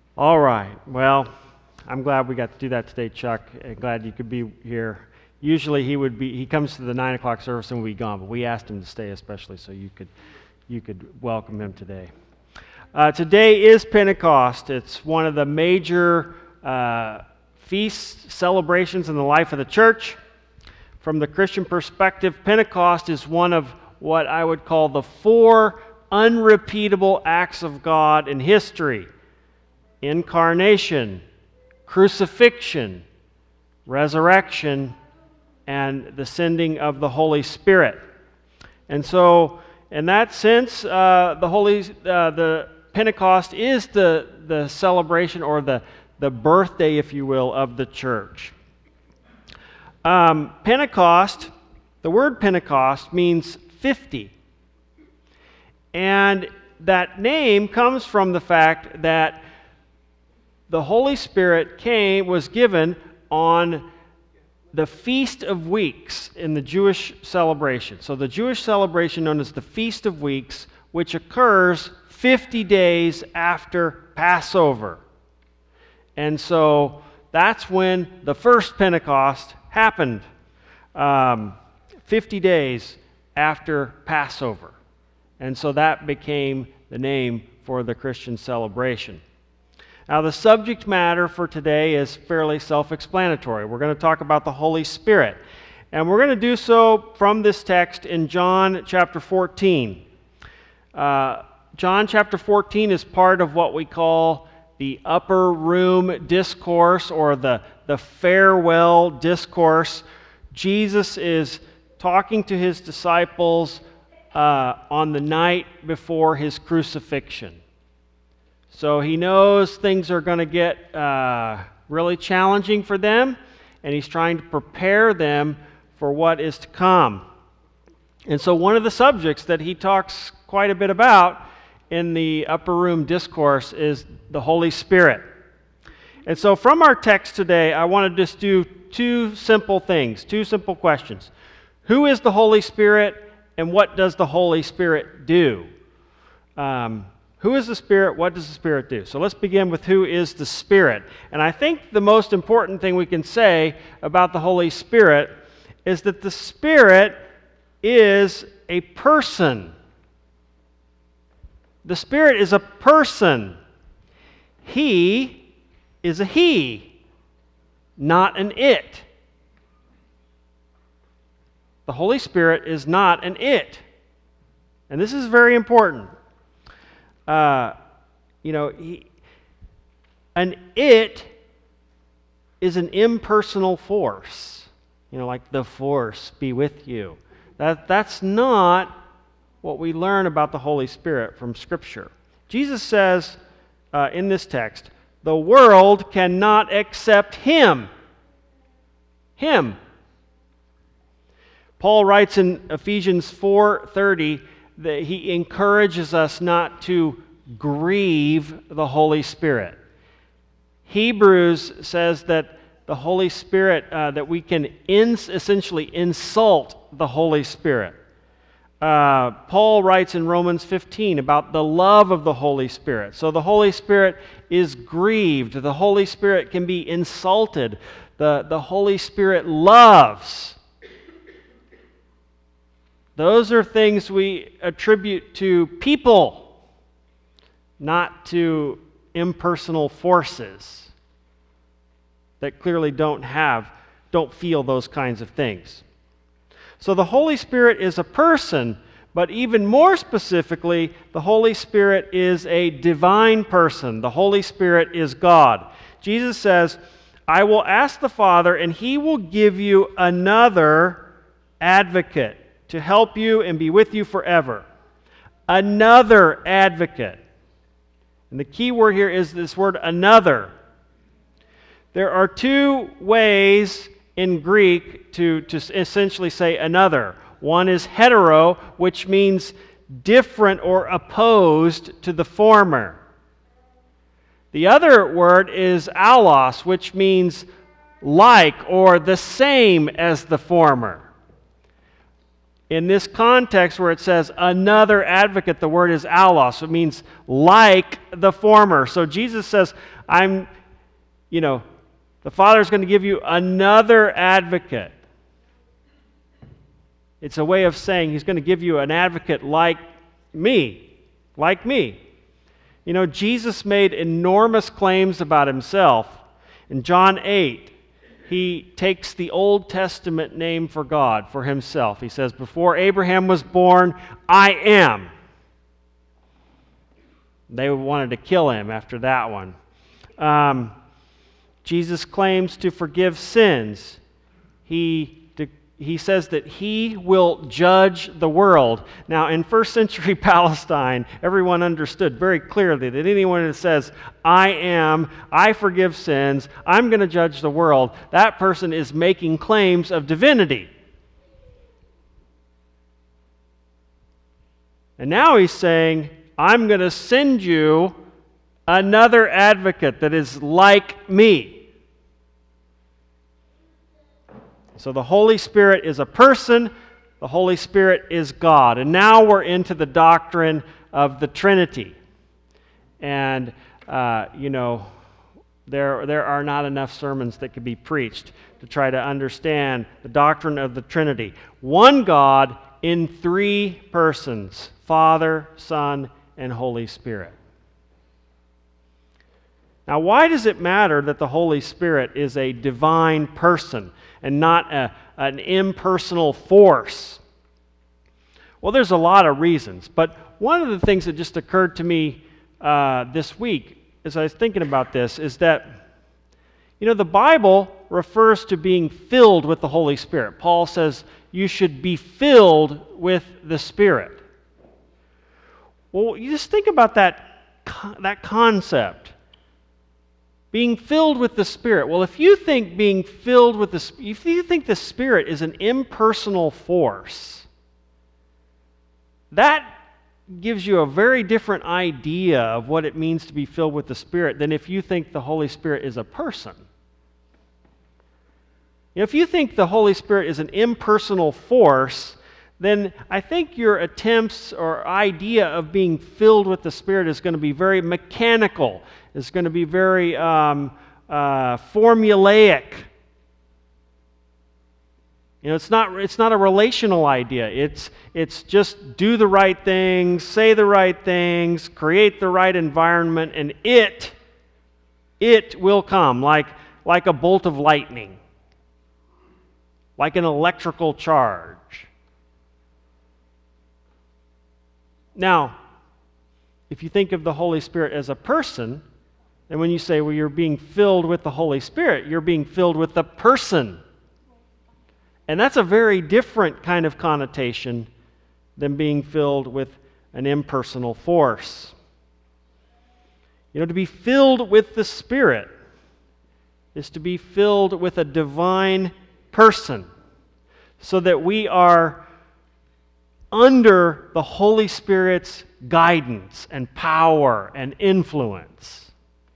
All right. Well, I'm glad we got to do that today, Chuck. And glad you could be here. Usually he comes to the 9 o'clock service and we'll be gone, but we asked him to stay especially so you could welcome him today. Today is Pentecost. It's one of the major feast celebrations in the life of the church. From the Christian perspective, Pentecost is one of what I would call the 4 unrepeatable acts of God in history: incarnation, crucifixion, resurrection, and the sending of the Holy Spirit. And so, in that sense, the Pentecost is the celebration, or the birthday, if you will, of the church. Pentecost, the word Pentecost means 50. And that name comes from the fact that the Holy Spirit was given on the Feast of Weeks in the Jewish celebration. So the Jewish celebration known as the Feast of Weeks, which occurs 50 days after Passover. And so that's when the first Pentecost happened, 50 days after Passover. And so that became the name for the Christian celebration. Now, the subject matter for today is fairly self-explanatory. We're going to talk about the Holy Spirit. And we're going to do so from this text in John chapter 14. John chapter 14 is part of what we call the upper room discourse, or the farewell discourse. Jesus is talking to his disciples on the night before his crucifixion. So he knows things are going to get really challenging for them, and he's trying to prepare them for what is to come. And so one of the subjects that he talks quite a bit about in the upper room discourse is the Holy Spirit. And so from our text today, I want to just do 2 simple things, 2 simple questions. Who is the Holy Spirit, and what does the Holy Spirit do? Who is the Spirit? What does the Spirit do? So let's begin with who is the Spirit. And I think the most important thing we can say about the Holy Spirit is that the Spirit is a person. The Spirit is a person. He is a he, not an it. The Holy Spirit is not an it. And this is very important. An it is an impersonal force. Like the force be with you. That's not what we learn about the Holy Spirit from Scripture. Jesus says in this text, the world cannot accept him. Him. Paul writes in Ephesians 4:30 that he encourages us not to grieve the Holy Spirit. Hebrews says that the Holy Spirit, that we can essentially insult the Holy Spirit. Paul writes in Romans 15 about the love of the Holy Spirit. So the Holy Spirit is grieved. The Holy Spirit can be insulted. The Holy Spirit loves. Those are things we attribute to people, not to impersonal forces that clearly don't feel those kinds of things. So the Holy Spirit is a person, but even more specifically, the Holy Spirit is a divine person. The Holy Spirit is God. Jesus says, I will ask the Father, and he will give you another advocate to help you and be with you forever. Another advocate. And the key word here is this word another. There are 2 ways in Greek to essentially say another. One is hetero, which means different or opposed to the former. The other word is allos, which means like or the same as the former. in this context where it says another advocate, the word is allos. It means like the former. So Jesus says, the Father's going to give you another advocate. It's a way of saying He's going to give you an advocate like me. Like me. Jesus made enormous claims about Himself. In John 8, He takes the Old Testament name for God, for Himself. He says, before Abraham was born, I am. They wanted to kill Him after that one. Jesus claims to forgive sins. He says that He will judge the world. Now, in first century Palestine, everyone understood very clearly that anyone that says, I forgive sins, I'm going to judge the world, that person is making claims of divinity. And now He's saying, I'm going to send you another advocate that is like me. So the Holy Spirit is a person, the Holy Spirit is God. And now we're into the doctrine of the Trinity. And, there are not enough sermons that could be preached to try to understand the doctrine of the Trinity. One God in three persons, Father, Son, and Holy Spirit. Now, why does it matter that the Holy Spirit is a divine person and not an impersonal force? Well, there's a lot of reasons, but one of the things that just occurred to me this week as I was thinking about this is that, the Bible refers to being filled with the Holy Spirit. Paul says you should be filled with the Spirit. Well, you just think about that concept. Being filled with the Spirit. Well, if you think if you think the Spirit is an impersonal force, that gives you a very different idea of what it means to be filled with the Spirit than if you think the Holy Spirit is a person. If you think the Holy Spirit is an impersonal force, then I think your attempts or idea of being filled with the Spirit is going to be very mechanical. It's going to be very formulaic. It's not a relational idea. It's just do the right things, say the right things, create the right environment, and it will come like a bolt of lightning, like an electrical charge. Now, if you think of the Holy Spirit as a person, then when you say, well, you're being filled with the Holy Spirit, you're being filled with the person. And that's a very different kind of connotation than being filled with an impersonal force. To be filled with the Spirit is to be filled with a divine person, so that we are under the Holy Spirit's guidance and power and influence.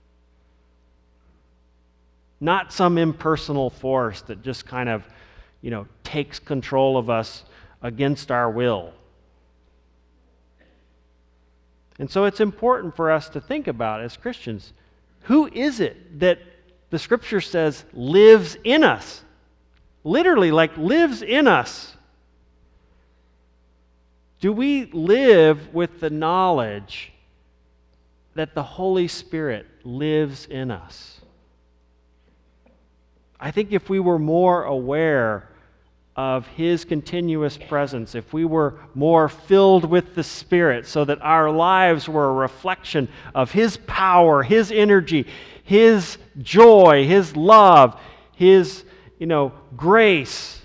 Not some impersonal force that just kind of, takes control of us against our will. And so it's important for us to think about as Christians, who is it that the Scripture says lives in us? Literally, like lives in us. Do we live with the knowledge that the Holy Spirit lives in us? I think if we were more aware of His continuous presence, if we were more filled with the Spirit so that our lives were a reflection of His power, His energy, His joy, His love, His, grace,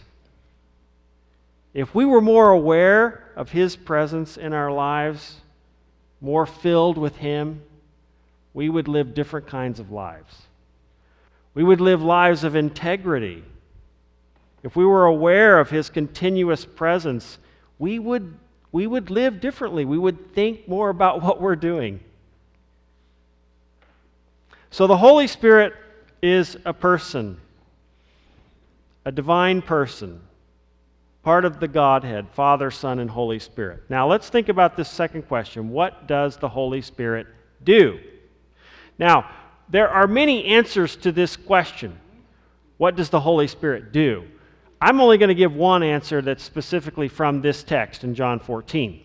if we were more aware of His presence in our lives, more filled with Him, we would live different kinds of lives. We would live lives of integrity. If we were aware of His continuous presence, we would live differently. We would think more about what we're doing. So the Holy Spirit is a person, a divine person. part of the Godhead, Father, Son, and Holy Spirit. Now let's think about this second question. What does the Holy Spirit do? Now, there are many answers to this question. What does the Holy Spirit do? I'm only going to give one answer that's specifically from this text in John 14.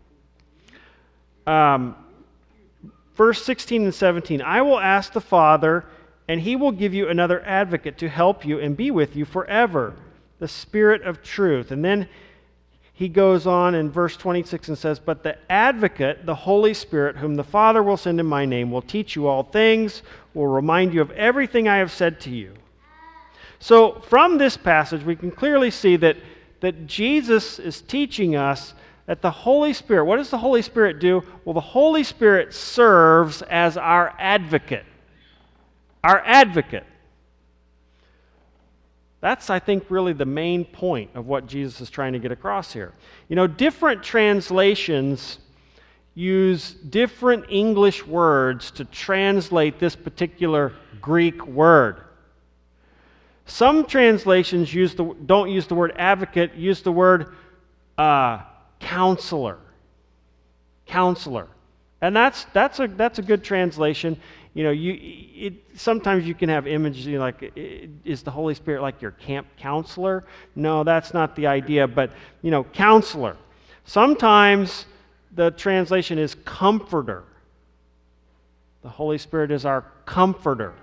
Verse 16 and 17, I will ask the Father, and He will give you another advocate to help you and be with you forever, the Spirit of truth. And then he goes on in verse 26 and says, but the advocate, the Holy Spirit, whom the Father will send in my name, will teach you all things, will remind you of everything I have said to you. So from this passage, we can clearly see that Jesus is teaching us that the Holy Spirit, what does the Holy Spirit do? Well, the Holy Spirit serves as our advocate. Our advocate. That's, I think, really the main point of what Jesus is trying to get across here. You know, different translations use different English words to translate this particular Greek word. Some translations don't use the word advocate, use the word counselor. Counselor. And that's a good translation. You know, sometimes you can have images like, is the Holy Spirit like your camp counselor? No, that's not the idea, but, you know, counselor. Sometimes the translation is comforter. The Holy Spirit is our comforter.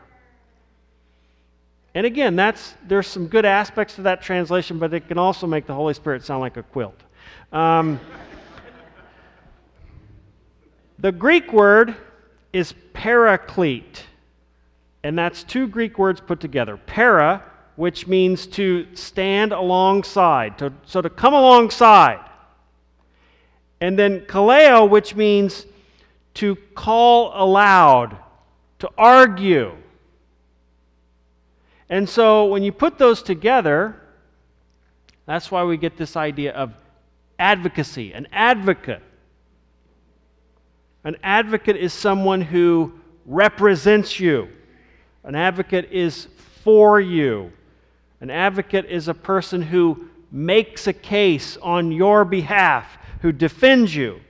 And again, there's some good aspects to that translation, but it can also make the Holy Spirit sound like a quilt. The Greek word is paraclete, and that's two Greek words put together. Para, which means to stand alongside, so to come alongside. And then kaleo, which means to call aloud, to argue. And so when you put those together, that's why we get this idea of advocacy, an advocate. An advocate is someone who represents you. An advocate is for you. An advocate is a person who makes a case on your behalf, who defends you.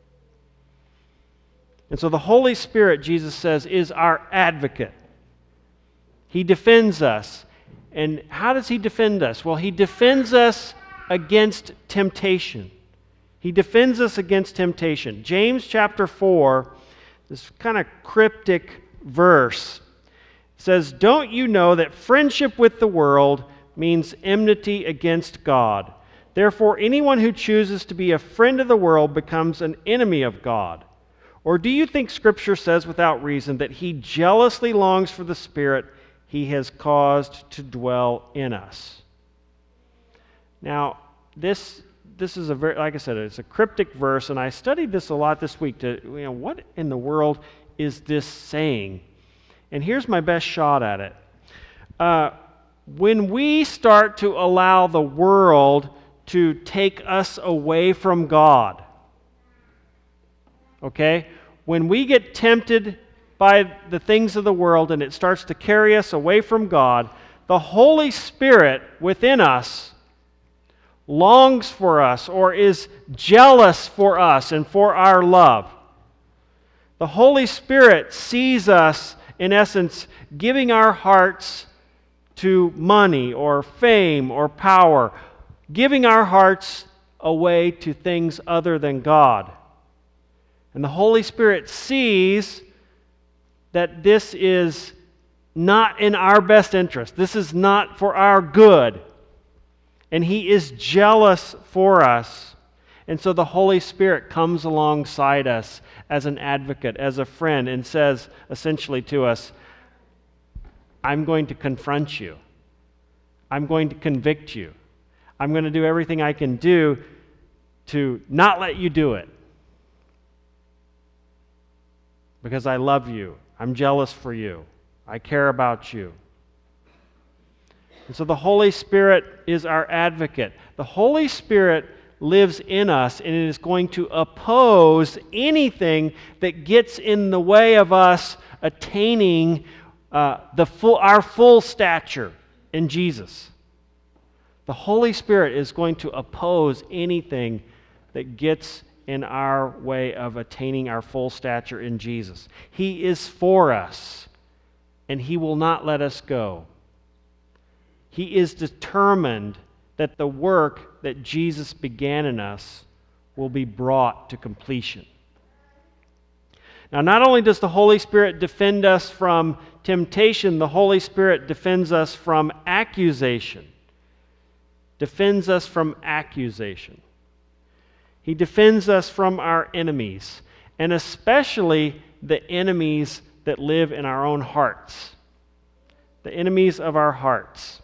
And so the Holy Spirit, Jesus says, is our advocate. He defends us. And how does He defend us? Well, He defends us against temptation. He defends us against temptation. James chapter 4, this kind of cryptic verse, says, don't you know that friendship with the world means enmity against God? Therefore, anyone who chooses to be a friend of the world becomes an enemy of God. Or do you think Scripture says without reason that He jealously longs for the Spirit He has caused to dwell in us? Now, this is a very, like I said, it's a cryptic verse, and I studied this a lot this week to, what in the world is this saying? And here's my best shot at it. When we start to allow the world to take us away from God, okay? When we get tempted by the things of the world and it starts to carry us away from God, the Holy Spirit within us longs for us or is jealous for us and for our love. The Holy Spirit sees us, in essence, giving our hearts to money or fame or power, giving our hearts away to things other than God. And the Holy Spirit sees that this is not in our best interest. This is not for our good. And He is jealous for us. And so the Holy Spirit comes alongside us as an advocate, as a friend, and says essentially to us, I'm going to confront you. I'm going to convict you. I'm going to do everything I can do to not let you do it. Because I love you. I'm jealous for you. I care about you. And so the Holy Spirit is our advocate. The Holy Spirit lives in us, and it is going to oppose anything that gets in the way of us attaining our full stature in Jesus. The Holy Spirit is going to oppose anything that gets in our way of attaining our full stature in Jesus. He is for us, and He will not let us go. He is determined that the work that Jesus began in us will be brought to completion. Now, not only does the Holy Spirit defend us from temptation, the Holy Spirit defends us from accusation. Defends us from accusation. He defends us from our enemies, and especially the enemies that live in our own hearts. The enemies of our hearts.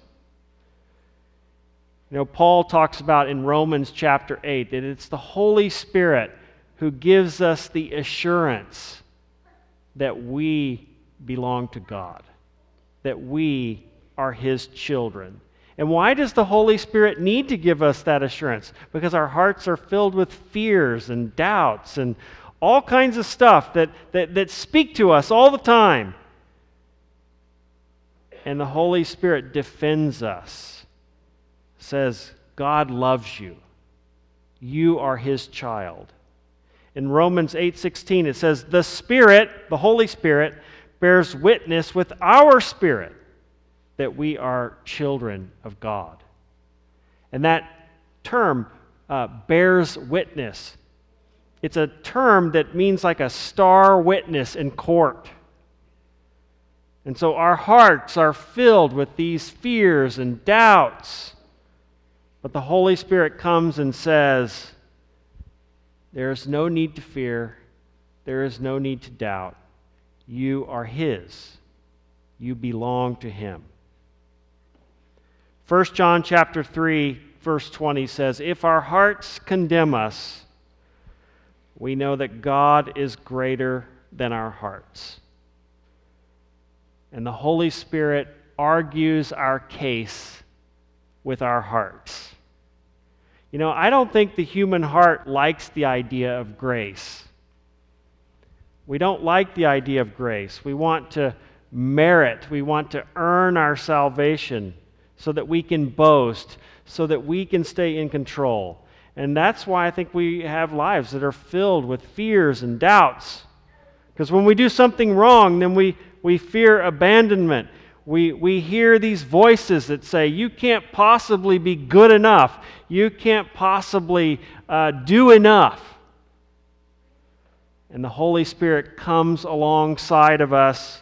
You know, Paul talks about in Romans chapter 8 that it's the Holy Spirit who gives us the assurance that we belong to God, that we are His children. And why does the Holy Spirit need to give us that assurance? Because our hearts are filled with fears and doubts and all kinds of stuff that speak to us all the time. And the Holy Spirit defends us, says, God loves you. You are His child. In Romans 8:16 it says, the Spirit, the Holy Spirit, bears witness with our spirit that we are children of God. And that term, bears witness, it's a term that means like a star witness in court. And so our hearts are filled with these fears and doubts. But the Holy Spirit comes and says, there is no need to fear. There is no need to doubt. You are His. You belong to Him. 1 John chapter 3, verse 20 says, if our hearts condemn us, we know that God is greater than our hearts. And the Holy Spirit argues our case with our hearts. You know, I don't think the human heart likes the idea of grace. We don't like the idea of grace. We want to merit, we want to earn our salvation so that we can boast, so that we can stay in control. And that's why I think we have lives that are filled with fears and doubts. Because when we do something wrong, then we fear abandonment. We hear these voices that say, you can't possibly be good enough. You can't possibly do enough. And the Holy Spirit comes alongside of us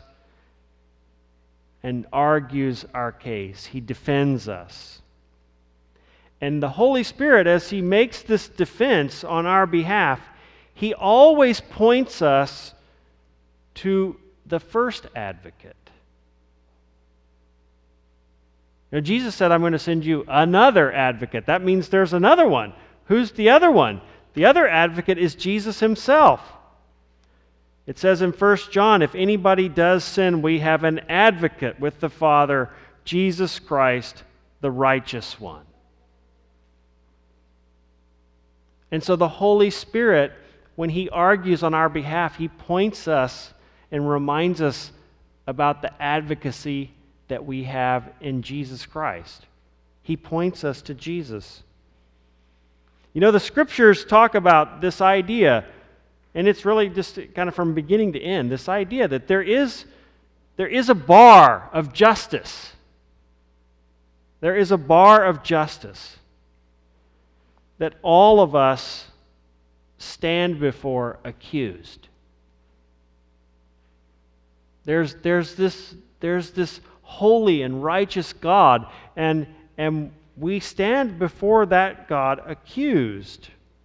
and argues our case. He defends us. And the Holy Spirit, as He makes this defense on our behalf, He always points us to the first advocate. Now, Jesus said, I'm going to send you another advocate. That means there's another one. Who's the other one? The other advocate is Jesus Himself. It says in 1 John, if anybody does sin, we have an advocate with the Father, Jesus Christ, the righteous one. And so the Holy Spirit, when He argues on our behalf, He points us and reminds us about the advocacy that we have in Jesus Christ. He points us to Jesus. You know, the Scriptures talk about this idea, and it's really just kind of from beginning to end, this idea that there is a bar of justice. There is a bar of justice that all of us stand before accused. There's this holy and righteous God, and we stand before that God accused.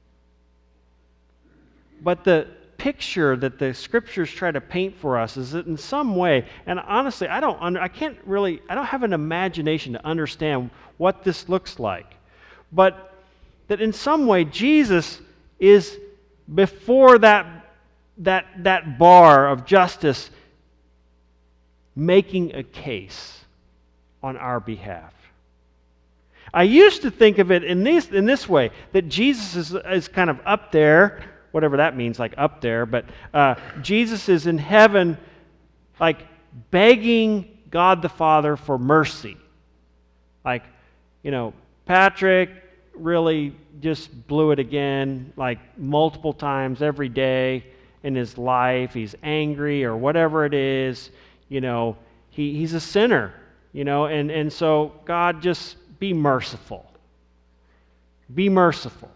But the picture that the Scriptures try to paint for us is that in some way, and honestly, I don't have an imagination to understand what this looks like, but that in some way Jesus is before that bar of justice, making a case on our behalf. I used to think of it in this way, that Jesus is kind of up there, whatever that means, like up there, but Jesus is in heaven, like begging God the Father for mercy. Like, you know, Patrick really just blew it again, like multiple times every day in his life. He's angry or whatever it is. He's a sinner, and so God, just be merciful. Be merciful.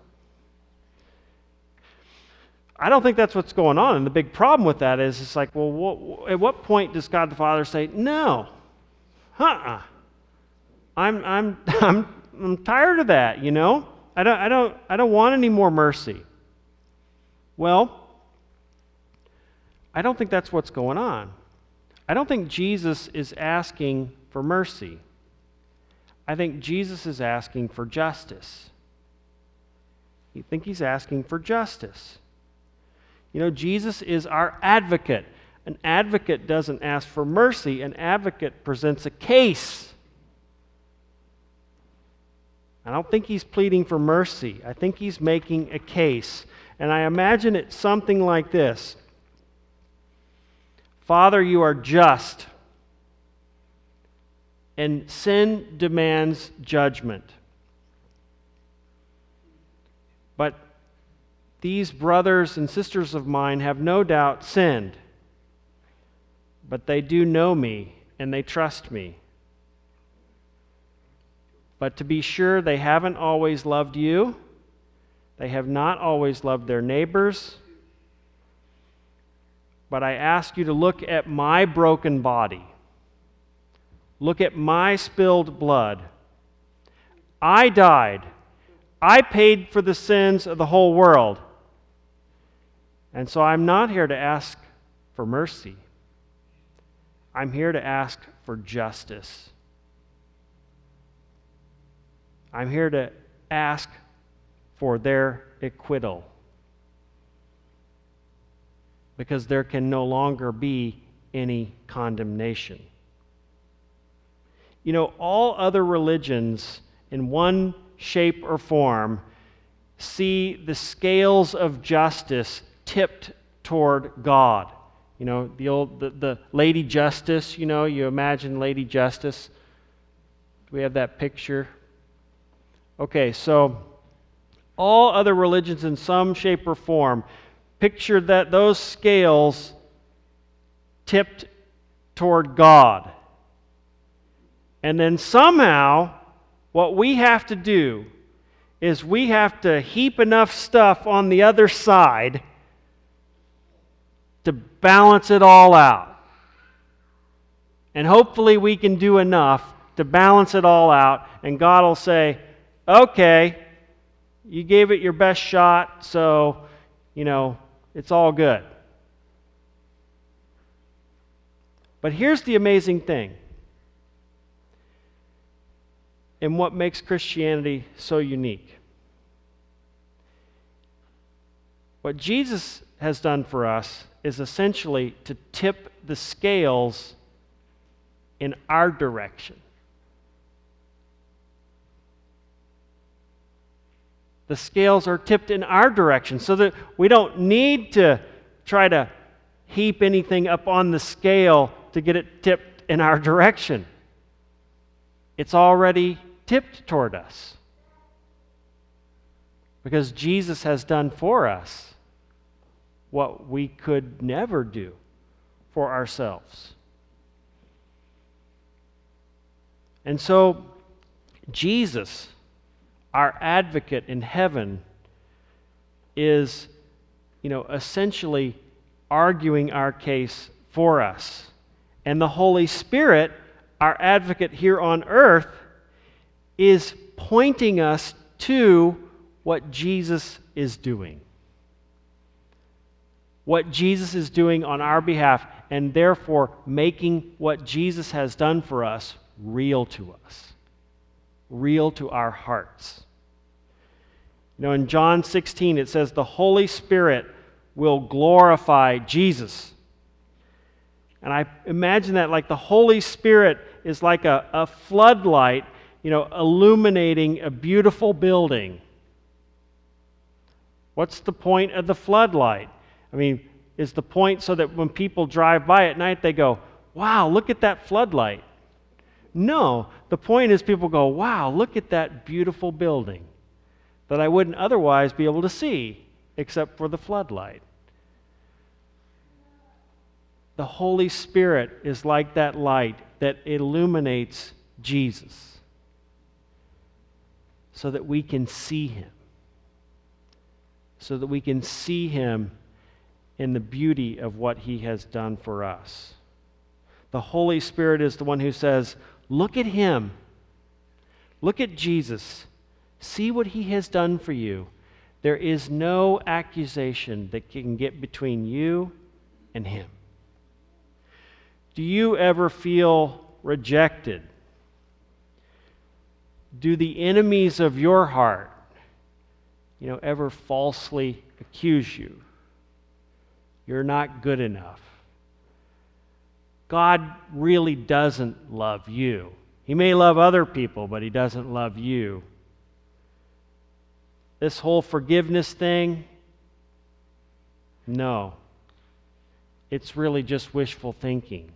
I don't think that's what's going on. And the big problem with that is it's like, well, at what point does God the Father say, no, I'm tired of that, I don't want any more mercy. Well, I don't think that's what's going on. I don't think Jesus is asking for mercy. I think Jesus is asking for justice. I think he's asking for justice. Jesus is our advocate. An advocate doesn't ask for mercy. An advocate presents a case. I don't think he's pleading for mercy. I think he's making a case. And I imagine it's something like this. Father, you are just, and sin demands judgment. But these brothers and sisters of mine have no doubt sinned, but they do know me and they trust me. But to be sure, they haven't always loved you. They have not always loved their neighbors. But I ask you to look at my broken body. Look at my spilled blood. I died. I paid for the sins of the whole world. And so I'm not here to ask for mercy. I'm here to ask for justice. I'm here to ask for their acquittal. Because there can no longer be any condemnation. All other religions, in one shape or form, see the scales of justice tipped toward God. The Lady Justice, you imagine Lady Justice. Do we have that picture? Okay, so all other religions in some shape or form picture that those scales tipped toward God. And then somehow, what we have to do is we have to heap enough stuff on the other side to balance it all out. And hopefully we can do enough to balance it all out, and God will say, okay, you gave it your best shot, so, it's all good. But here's the amazing thing, and what makes Christianity so unique. What Jesus has done for us is essentially to tip the scales in our direction. The scales are tipped in our direction so that we don't need to try to heap anything up on the scale to get it tipped in our direction. It's already tipped toward us because Jesus has done for us what we could never do for ourselves. And so Jesus, our advocate in heaven, is, essentially arguing our case for us. And the Holy Spirit, our advocate here on earth, is pointing us to what Jesus is doing. What Jesus is doing on our behalf, and therefore making what Jesus has done for us real to us, real to our hearts. In John 16 it says the Holy Spirit will glorify Jesus. And I imagine that like the Holy Spirit is like a floodlight, illuminating a beautiful building. What's the point of the floodlight? Is the point so that when people drive by at night they go, wow, look at that floodlight? No, the point is people go, wow, look at that beautiful building that I wouldn't otherwise be able to see except for the floodlight. The Holy Spirit is like that light that illuminates Jesus so that we can see Him. So that we can see Him in the beauty of what He has done for us. The Holy Spirit is the one who says, look at Him. Look at Jesus. See what He has done for you. There is no accusation that can get between you and Him. Do you ever feel rejected? Do the enemies of your heart, ever falsely accuse you? You're not good enough. God really doesn't love you. He may love other people, but He doesn't love you. This whole forgiveness thing, no. It's really just wishful thinking.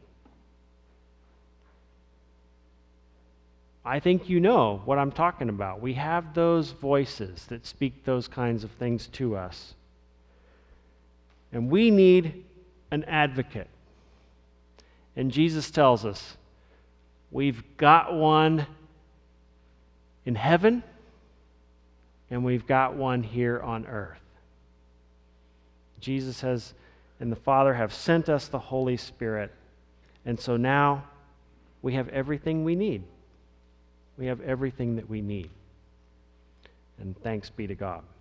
I think you know what I'm talking about. We have those voices that speak those kinds of things to us. And we need an advocate. And Jesus tells us, we've got one in heaven, and we've got one here on earth. Jesus and the Father have sent us the Holy Spirit. And so now we have everything we need. We have everything that we need. And thanks be to God.